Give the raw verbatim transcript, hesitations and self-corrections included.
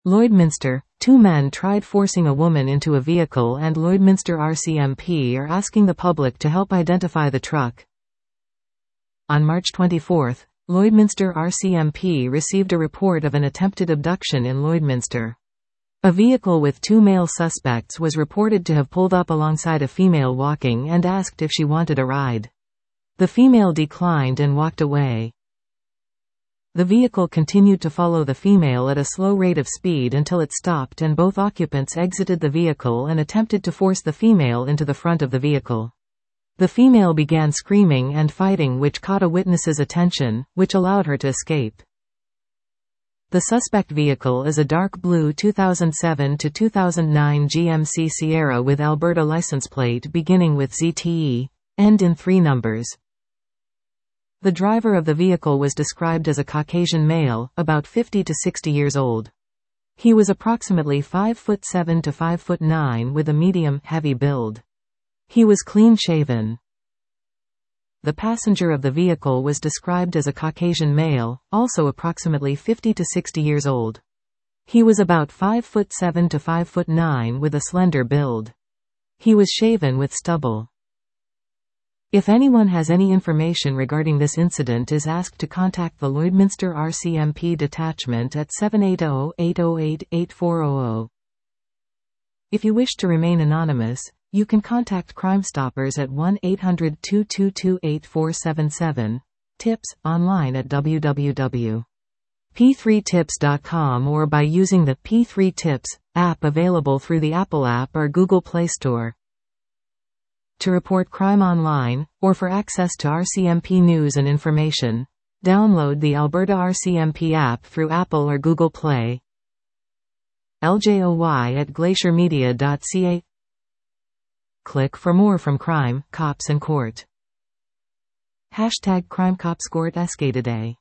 Lloydminster, two men tried forcing a woman into a vehicle and Lloydminster R C M P are asking the public to help identify the truck. On March twenty-fourth, Lloydminster R C M P received a report of an attempted abduction in Lloydminster. A vehicle with two male suspects was reported to have pulled up alongside a female walking and asked if she wanted a ride. The female declined and walked away. The vehicle continued to follow the female at a slow rate of speed until it stopped and both occupants exited the vehicle and attempted to force the female into the front of the vehicle. The female began screaming and fighting, which caught a witness's attention, which allowed her to escape. The suspect vehicle is a dark blue two thousand seven to two thousand nine G M C Sierra with Alberta license plate beginning with Z T E, end in three numbers. The driver of the vehicle was described as a Caucasian male, about fifty to sixty years old. He was approximately five foot seven to five foot nine with a medium, heavy build. He was clean-shaven. The passenger of the vehicle was described as a Caucasian male, also approximately fifty to sixty years old. He was about five foot seven to five foot nine with a slender build. He was shaven with stubble. If anyone has any information regarding this incident is asked to contact the Lloydminster R C M P detachment at seven eight zero, eight zero eight, eight four zero zero. If you wish to remain anonymous, you can contact Crime Stoppers at one eight hundred, two two two, eight four seven seven, tips, online at w w w dot p three tips dot com or by using the P three Tips app available through the Apple app or Google Play Store. To report crime online, or for access to R C M P news and information, download the Alberta R C M P app through Apple or Google Play. L J O Y at glacier media dot c a. Click for more from Crime, Cops and Court. Hashtag Crime Cops Court Escate Today.